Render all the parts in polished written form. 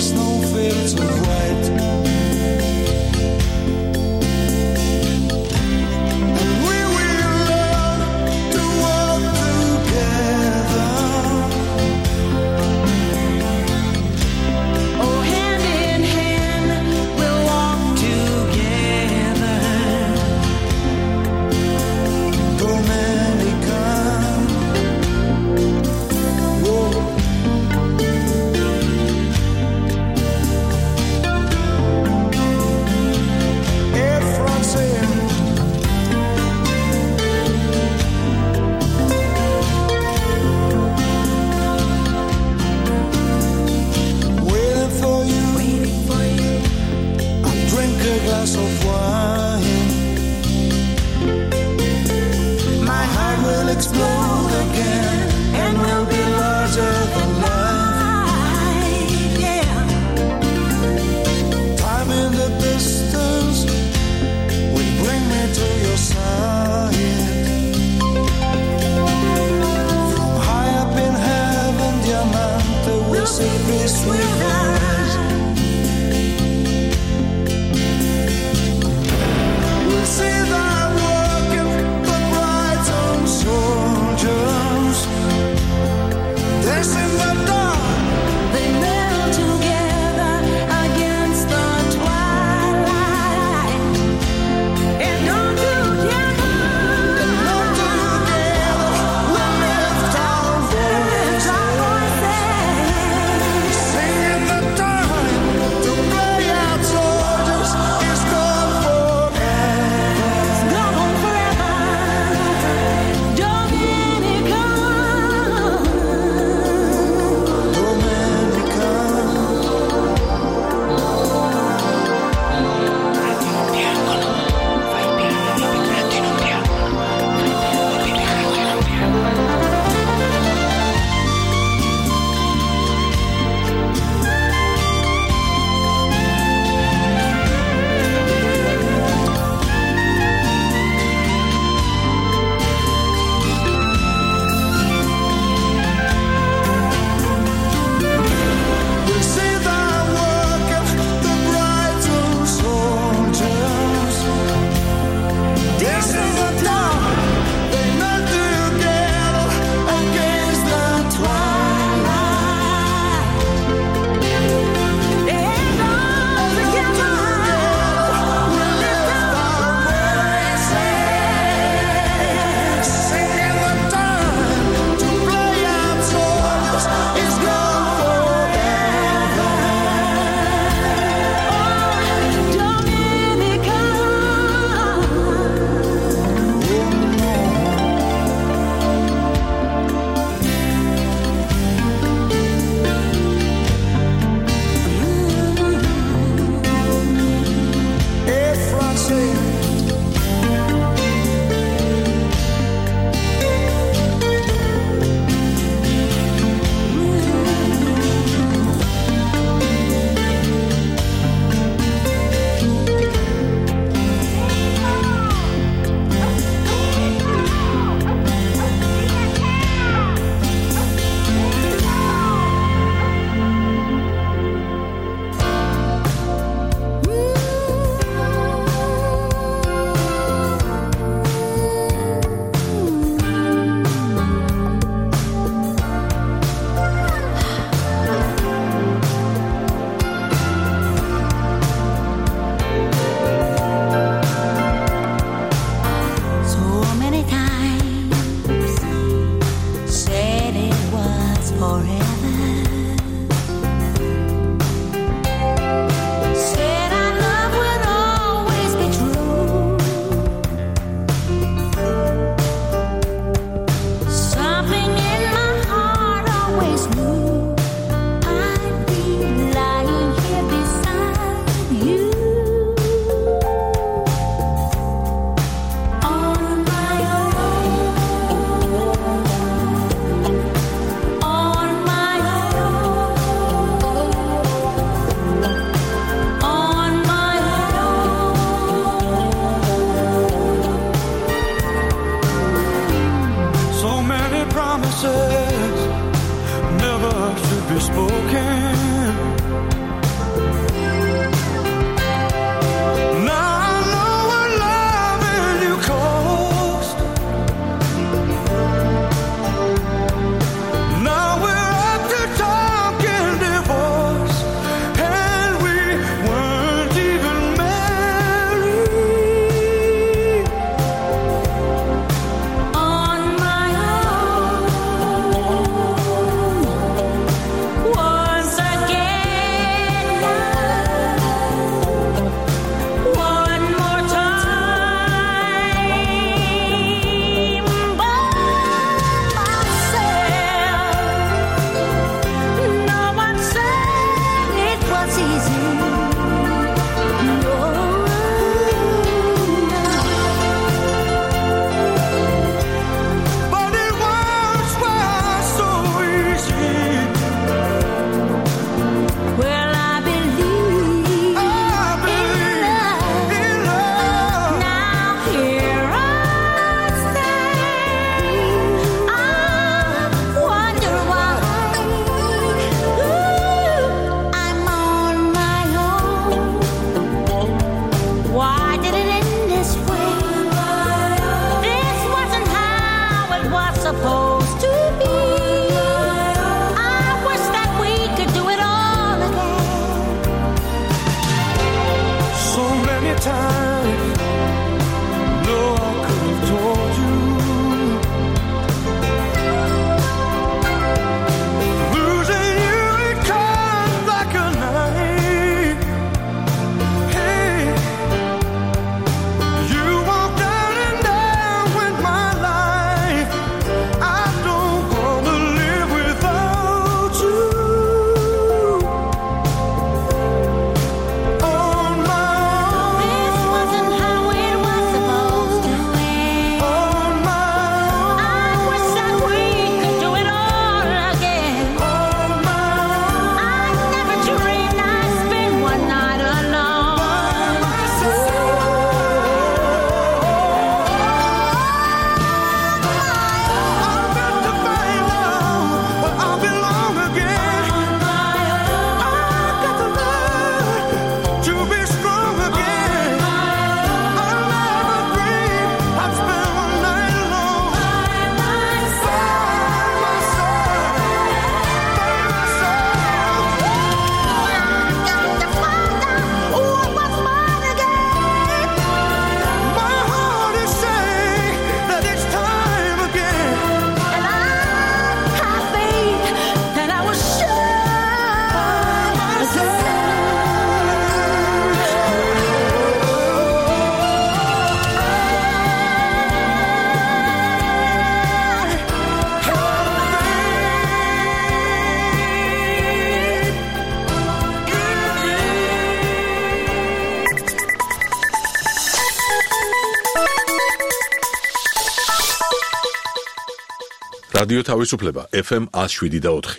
snowfields of white. And we will learn to walk together. Oh, hand in hand we'll walk together. Domenica. Whoa. Glass of wine, my heart will explode again and will be larger than life. Yeah. Time in the distance will bring me to your side. From high up in heaven, Diamante will see peace with us. See that working the bright on soldiers. Dancing in the dark, They melt together against the twilight. And on together, we'll lift our voices. Singing the time to play out soldiers is gone forever. gone forever. Dominica. We see that working the bright on soldiers. Dancing in the dark, they melt together against the twilight. And on together, we'll lift our voices. Singing the time to play out soldiers is gone forever. Dominica. Hey, Francine. So many times said it was forever. Said our love would always be true. Something in my heart always knew I'd be lying here beside you. On my own, on my own, on my own. So many promises never should be spoken. რადიო თავისუფლება FM 107.4.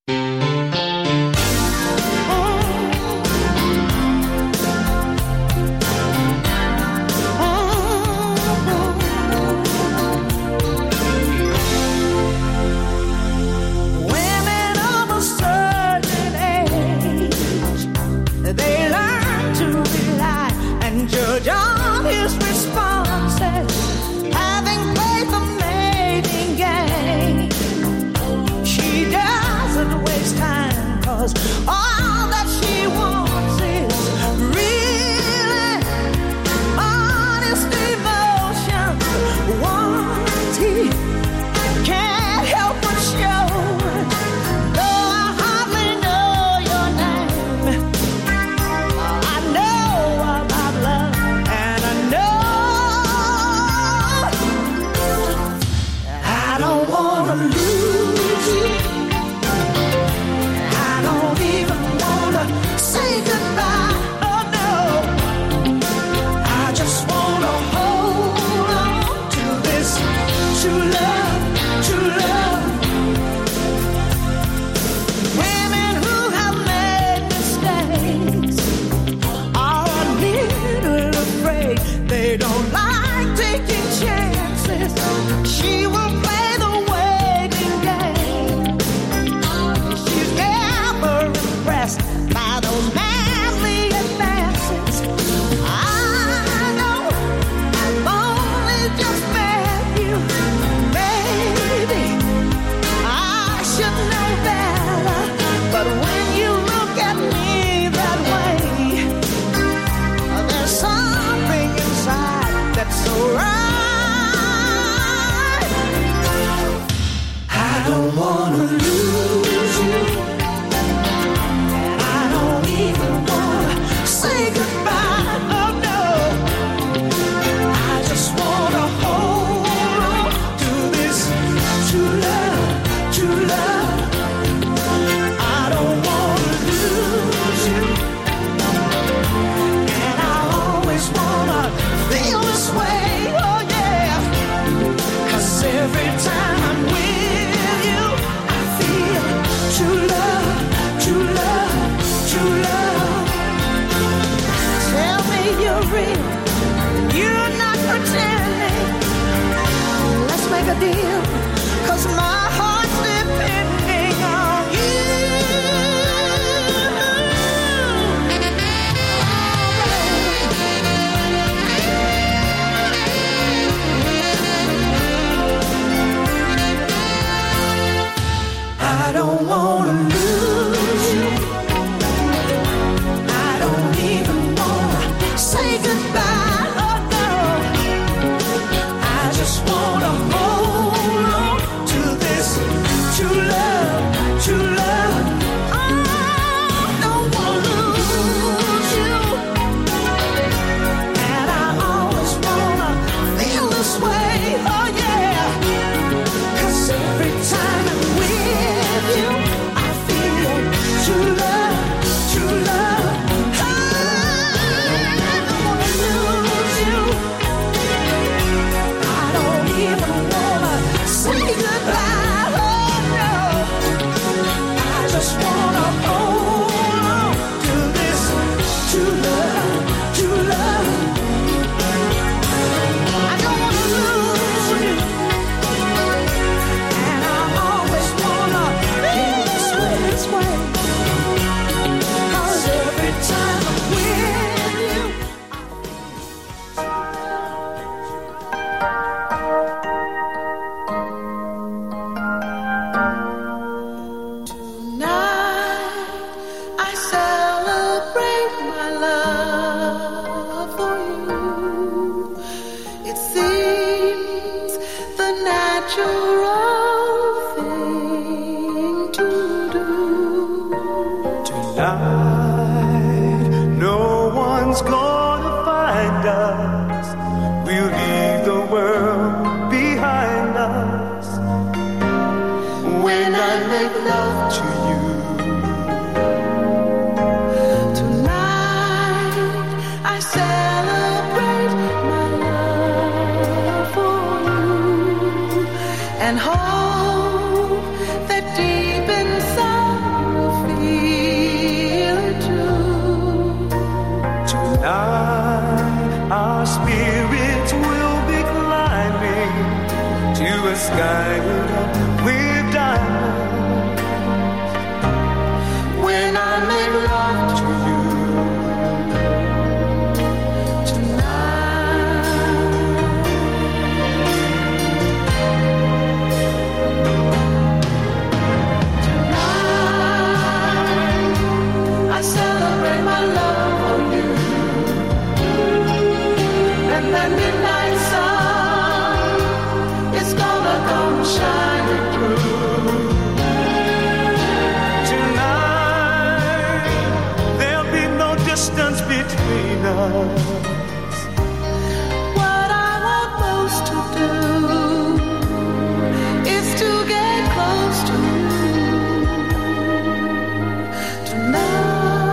All that she wants is really honest emotions. What he can't help but show. Though I hardly know your name, I know about love, and I know I don't wanna lose you. Say goodbye, oh no. I just wanna hold on to this true love, true love. Women who have made mistakes are a little afraid. They don't like taking chances. She will play the waiting game. She's never impressed by those manly advances. I know I've only just met you. Maybe I should know better, but when you look at me that way, there's something inside that's so right. I don't wanna lose you. Say goodbye, oh no. I just wanna hold on to this true love, true love. I don't wanna lose you, and I always wanna feel this way, oh yeah. 'Cause every time I'm with you, I feel true love, true love, true love. Tell me you're real, you're not pretending. Let's make a deal, 'cause my heart's depending on you. I don't wanna lose you. I don't even wanna say goodbye, oh no. I just wanna hold on to this true love, true love. I don't wanna lose you, and I always wanna feel this way, oh yeah. 'Cause every time I'm with you, I feel true love, true love. Say goodbye, oh no. I just wanna hold on to this true love, true love. I don't wanna lose you, and I always wanna feel this way. 'Cause every time I'm with you, no one's gonna find us. We'll leave the world behind us. When I make love to you, tonight I celebrate my love for you and hold us. What I want most to do is to get close to you tonight.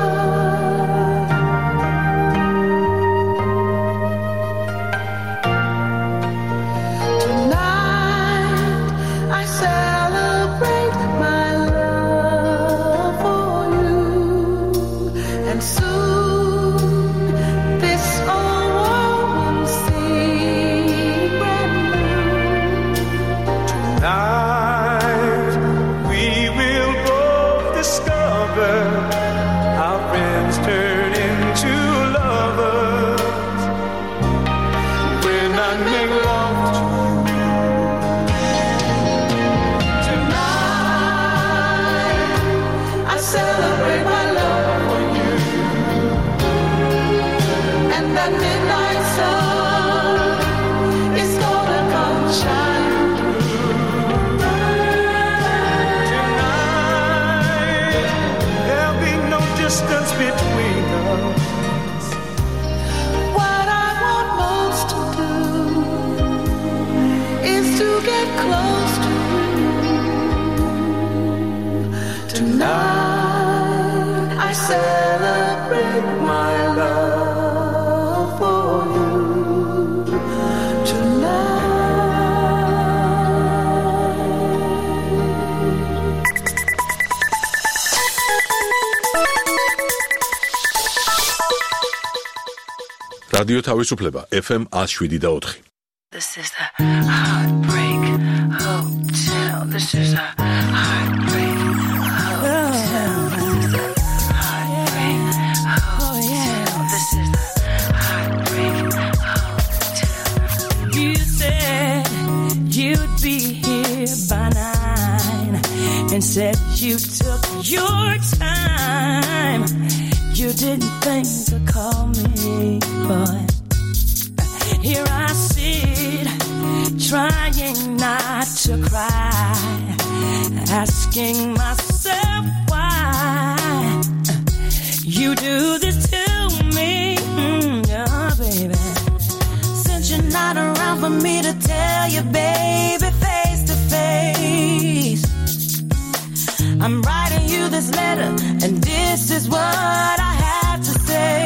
რადიო თავისუფლება FM 107.4. This is the Heartbreak Hotel. This is the Heartbreak Hotel. Heartbreak Hotel. This is the Heartbreak Hotel. You said you'd be here by 9 and said you took your time. You didn't think to call me, but here I sit, trying not to cry, asking myself why you do this to me, oh baby. Since you're not around for me to tell you, baby, face to face, I'm writing you this letter, and this is what I have to say.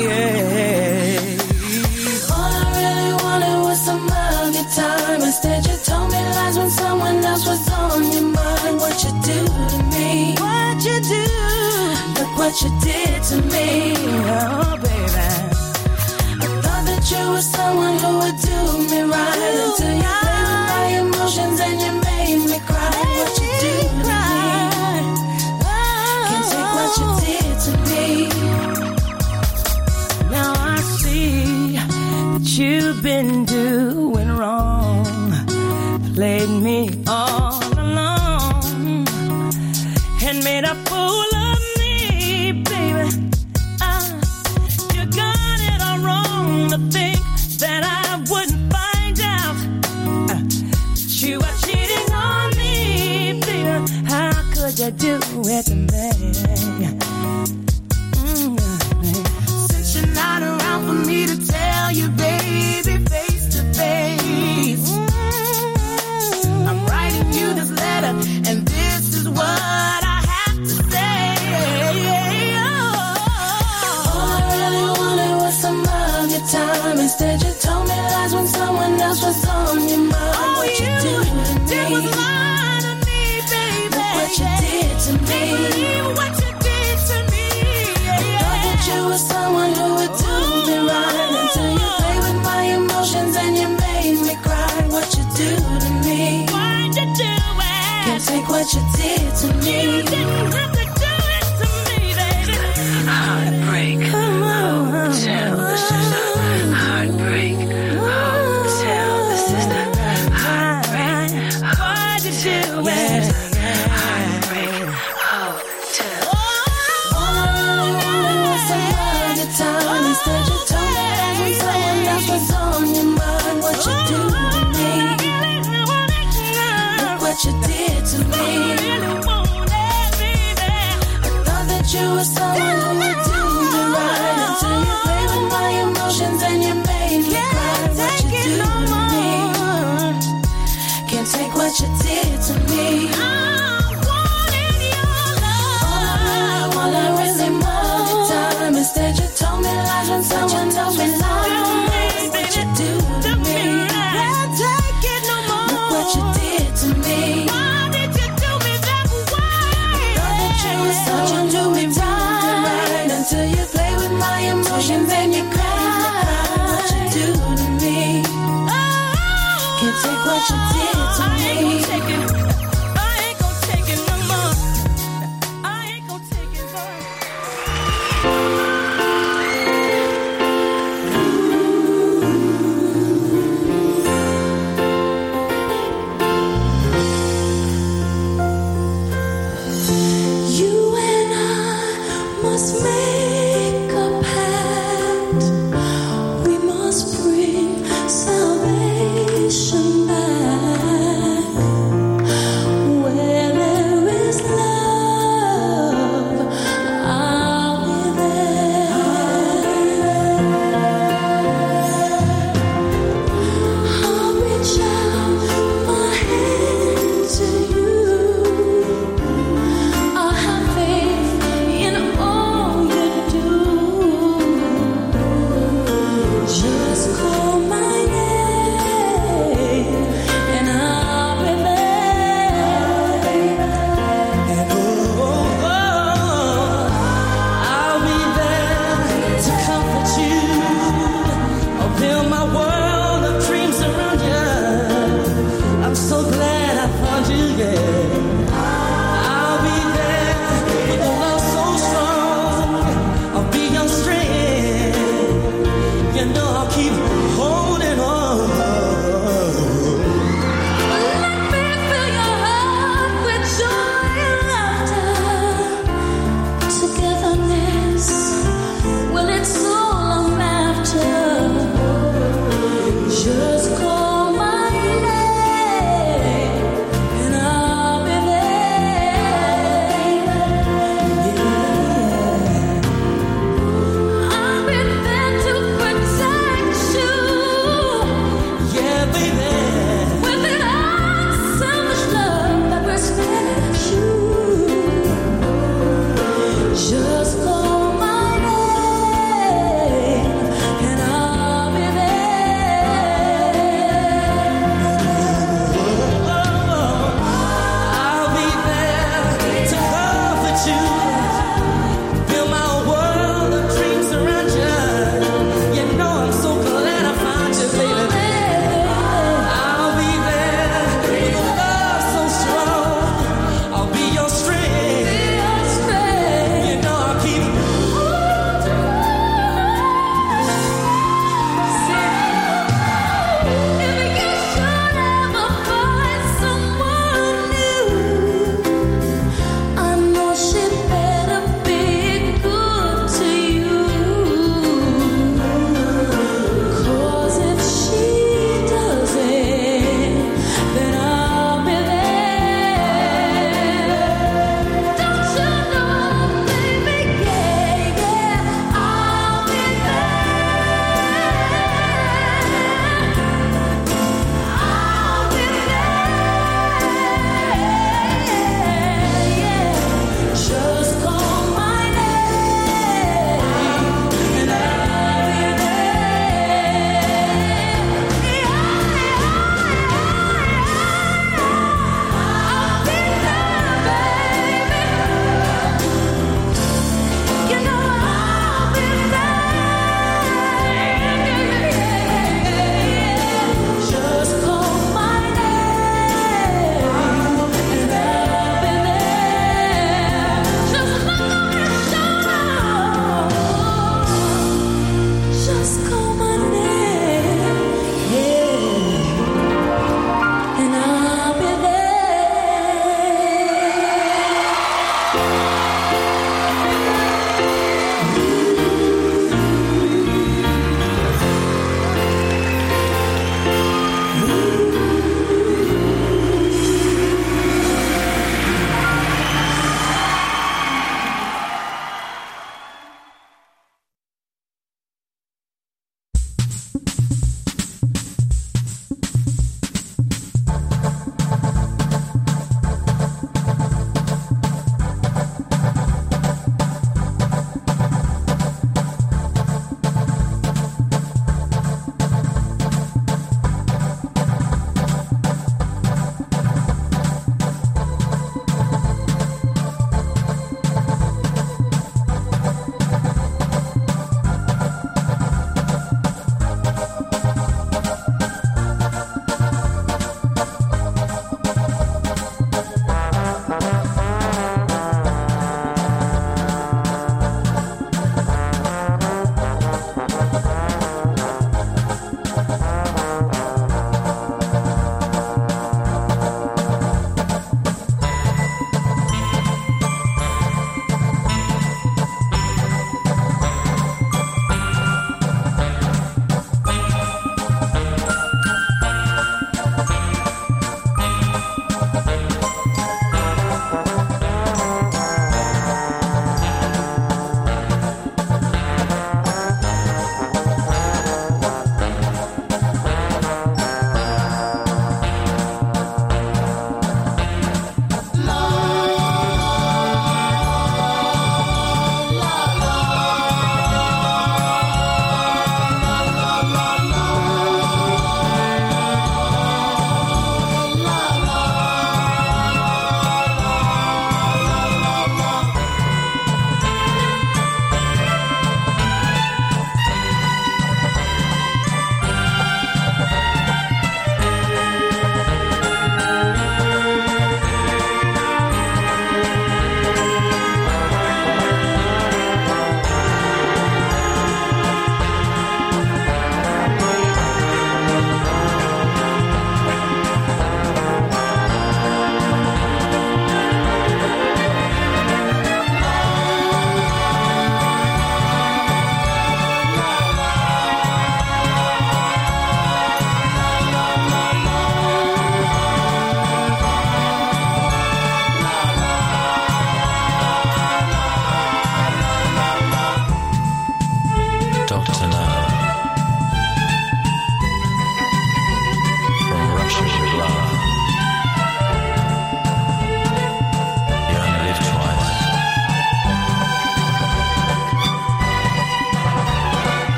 All I really wanted was some of your time. Instead, you told me lies when someone else was on your mind. What you do to me? What you do? Look what you did to me, oh baby. I thought that you were someone who would do me right until you played with my emotions and you made me cry. What you do to me? What you did to me. Now I see that you've been doing wrong, played me all along, and made a fool of me, baby. You got it all wrong to think that I wouldn't find out that you were cheating on me, baby. How could you do it to me? Since you're not around for me to tell you, baby, face to face, I'm writing you this letter, and this is what I have to say. All I really wanted was some of your time. Instead, you told me lies when someone else was on your mind. Oh, what you do to me? Was lying to me, baby. Look what you did to me. What you did to me. I thought that you were someone who would do me right until you played with my emotions and you made me cry. What you do to me? Why'd you do it? Can't take what you did to me. You didn't have to do it to me, baby. Heartbreak Hotel. This is the Heartbreak Hotel. This is the Heartbreak Hotel. Why'd you do it? Heartbreak Hotel. All I really wanted was some of your time. Instead, you told me that when someone else was on your mind. What you do to me? Look what you did to me. I thought that you were someone who would do me right until you played with my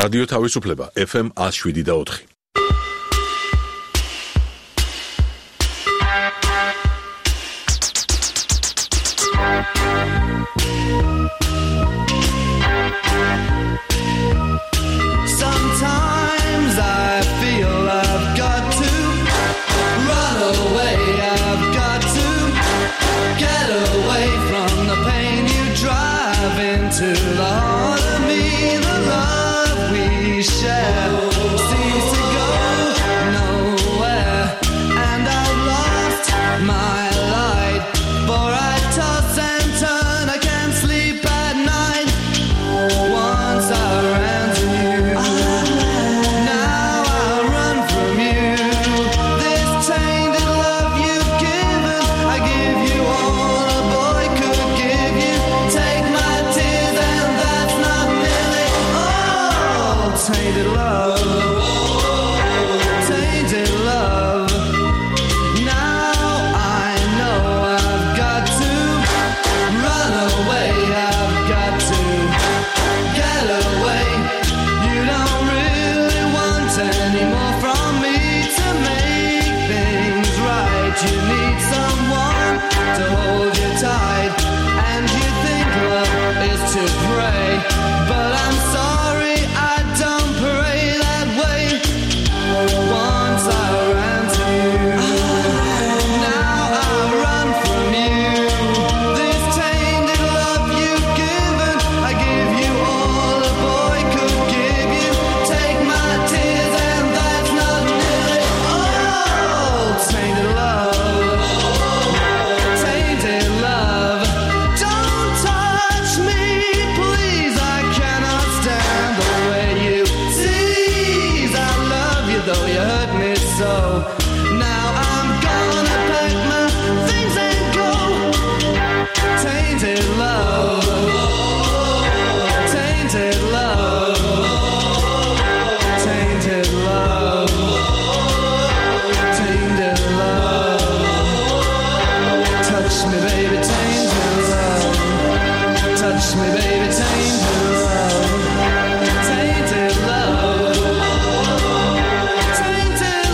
რადიო თავისუფლება FM 107.4. Sometimes I feel I've got to run away. I've got to get away from the pain you drive into the heart of me. The love we share seems to go nowhere, and I've lost my light, for I toss and turn. I can't sleep at night. Once I ran to you, now I run from you. This tainted love you've given, I give you all a boy could give you. Take my tears and that's not nearly all. Tainted love, tainted love. Now I know I've got to run away. I've got to get away. You don't really want any more from me to make things right. You need someone to hold you tight, and you think love is to pray, but I'm sorry, I don't pray that way. Once I ran to you, now I run from you. This tainted love you've given, I give you all a boy could give you. Take my tears and that's not nearly all. Tainted love, tainted love. Don't touch me, please, I cannot stand the way you tease. I love you though you hurt me so. Now I'm gonna pack my things and go. Tainted love, tainted love, tainted love, tainted love. Touch me, baby, tainted love. Touch me, baby, tainted love. Tainted love, tainted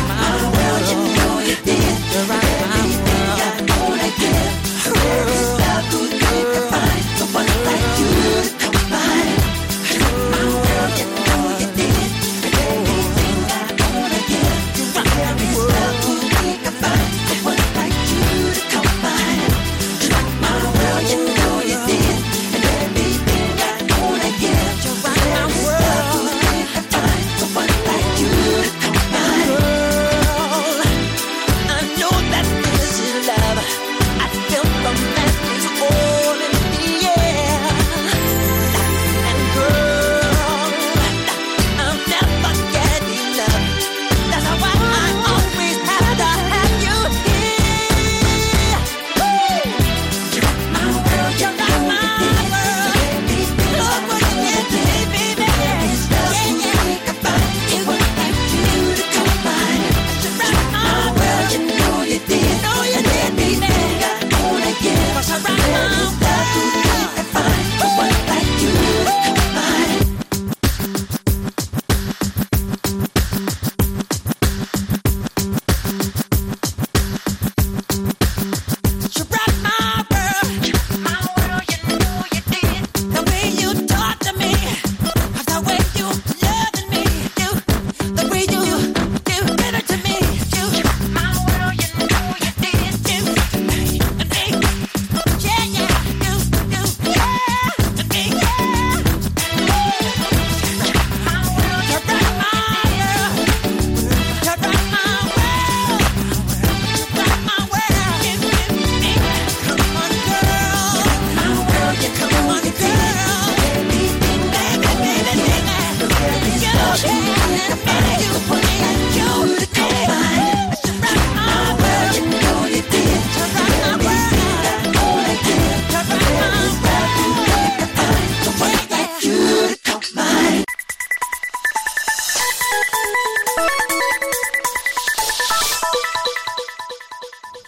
You're right, my world.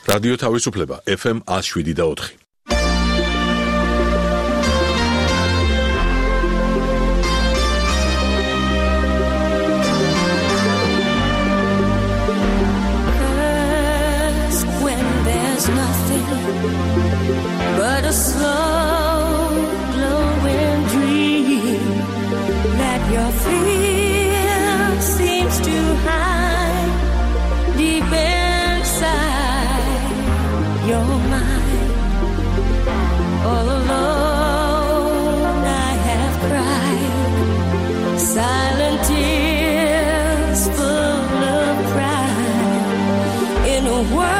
რადიო თავისუფლება FM 107.4. Nothing but a slow glowing dream that your fear seems to hide deep inside your mind. All alone I have cried silent tears full of pride in a world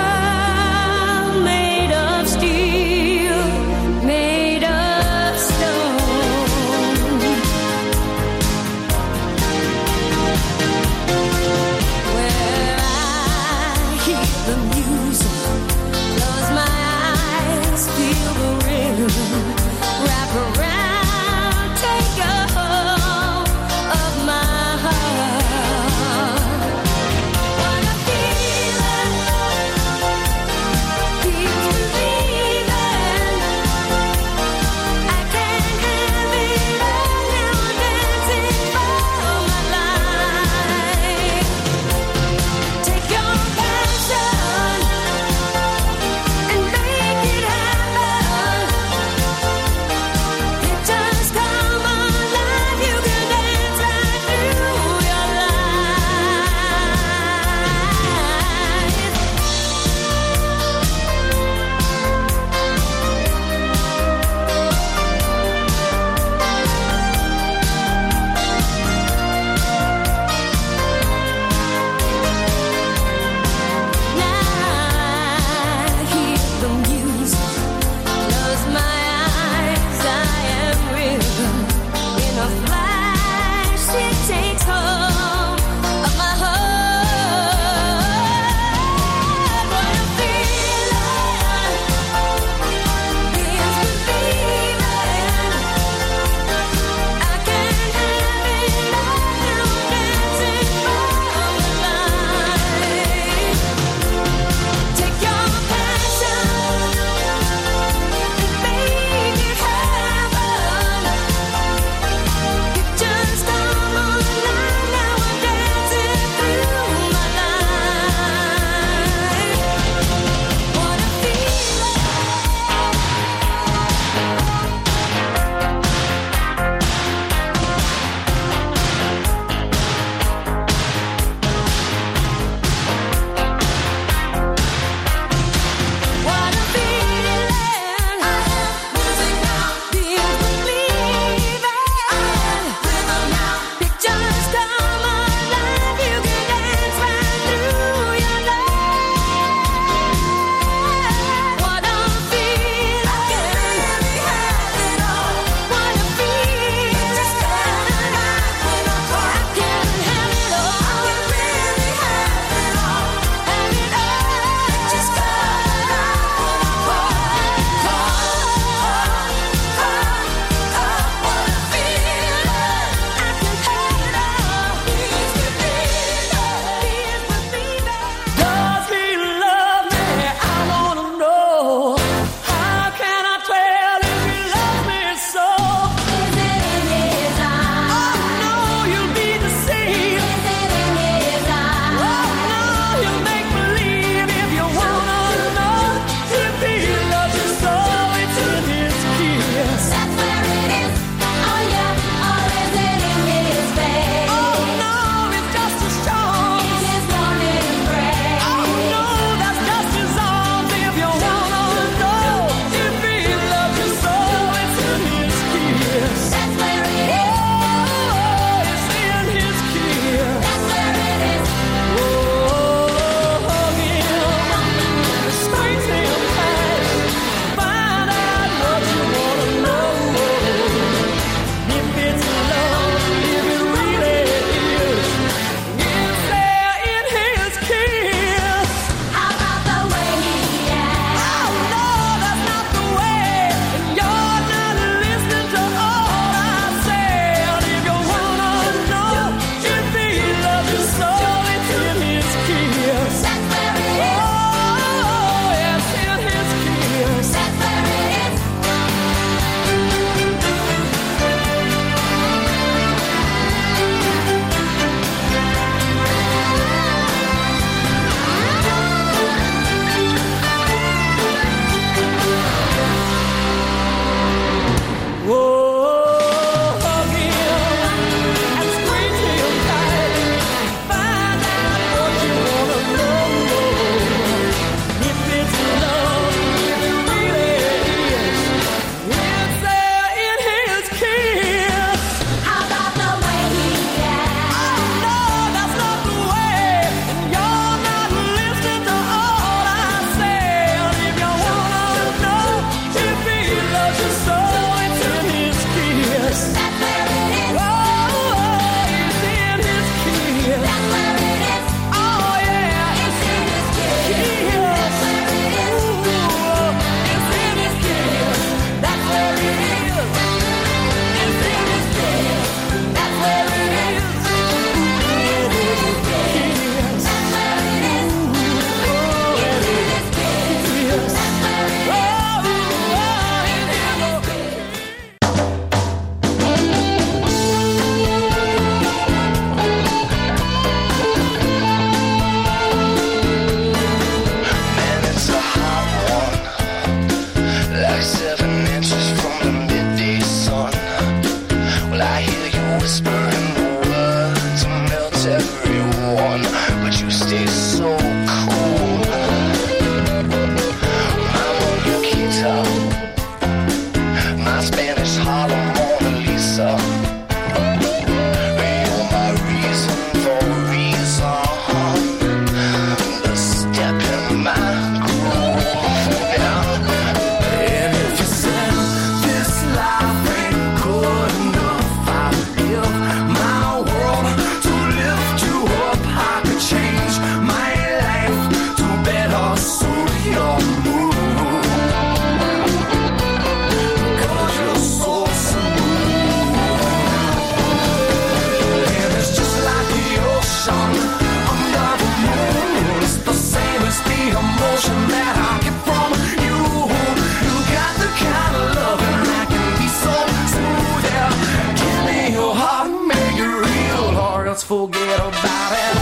Forget about it.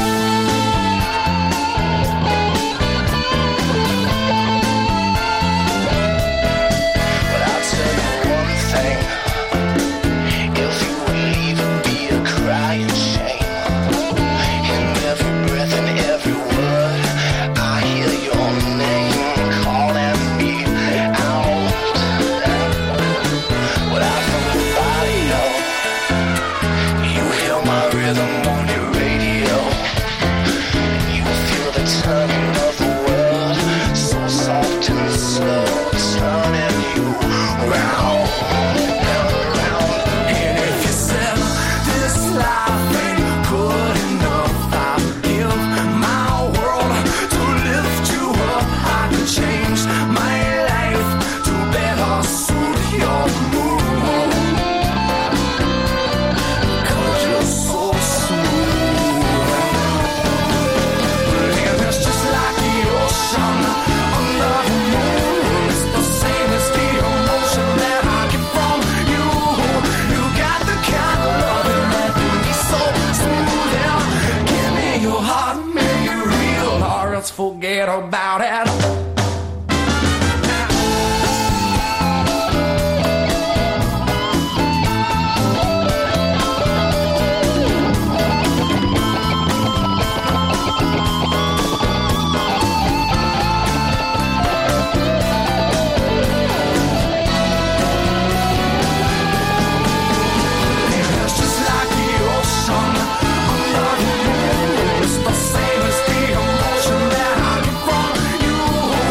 But I'll tell you one thing. If you leave, it'll be a crying shame. In every breath and every word, I hear your name calling me out. Without nobody else, you hear my rhythm on your radio. You feel the turning of the world, so soft and slow, turning you round and round. And if you said this life ain't good enough, I'd give my world to lift you up. I could change my life to better suit your mood. 'Cause you're so smooth. And it's just like the ocean under the moon. It's the same as the emotion that I get from you. You got the kind of loving that can be so smooth. Yeah. Give me your heart, make it real, or else forget about it. It's just like the ocean under the moon. It's the same as the emotion that I get from you.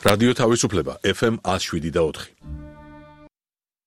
რადიო თავისუფლება FM 107 და 4.